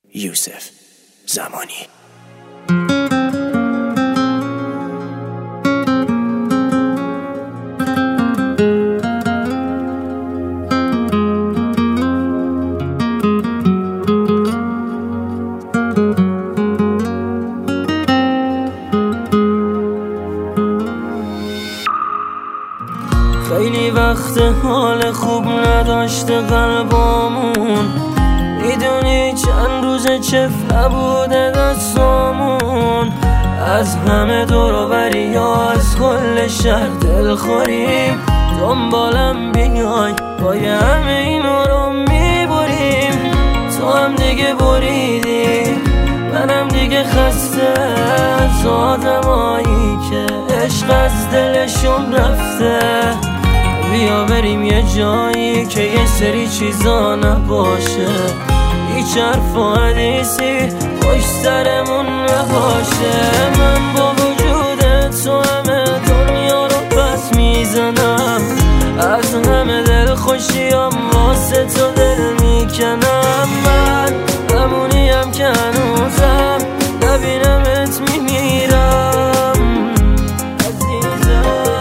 یوسف زمانی. خیلی وقت حال خوب نداشته قلبامون، میدونی چند روز چفت نبوده دستامون. از همه دوروبری یا از کل شهر دلخوریم، دنبالم بیای پای همه اینا رو میبریم. تو هم دیگه بریدی، منم دیگه خسته از آدمایی که عشق از دلشون رفته. بیا بریم یه جایی که یه سری چیزا نباشه، هیچ حرف و حدیثی پشت سرمون نباشه. من با وجود تو همه دنیا رو پس میزنم، از همه دل خوشیام واسه تو دل میکنم. من همونیم که هنوزم نبینمت میمیرم عزیزم.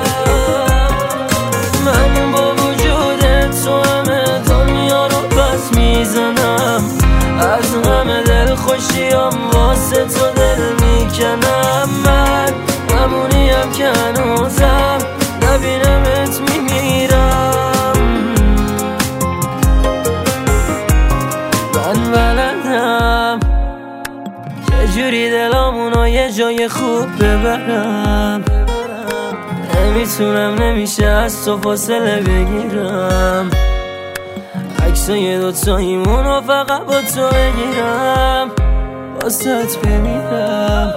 من با وجود تو همه دنیا رو پس میزنم، از همه دل خوشیام واسه تو دل میکنم. من همونیم که هنوزم نبینمت میمیرم. من بلدم چجوری دلامونو یه جای خوب ببرم، نمیتونم نمیشه از تو فاصله بگیرم. عکسای دوتاییمونو فقط با تو بگیرم، واسه بمیرم.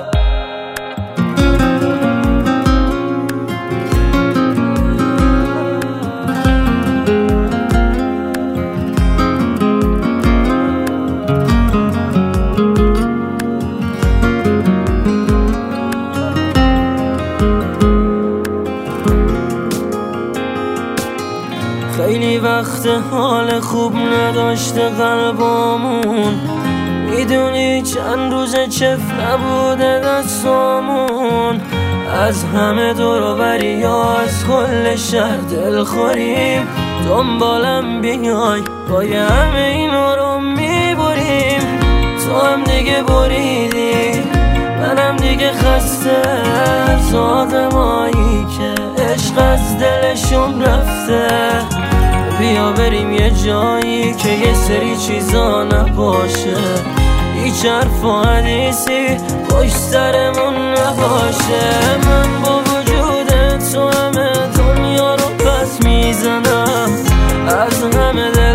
خیلی وقت حال خوب نداشته قلبامون، میدونی چند روز چفت نبوده دستامون. از همه دوروبری یا از کل شهر دلخوریم، دنبالم بیای پای همه اینا رو میبریم. تو هم دیگه بریدی، منم دیگه خسته از آدمایی که عشق از دلشون رفته. بیا بریم یه جایی که یه سری چیزا نباشه، هیچ حرف و حدیثی پشت سرمون نباشه. من با وجود تو همه دنیا رو پس میزنم، از همه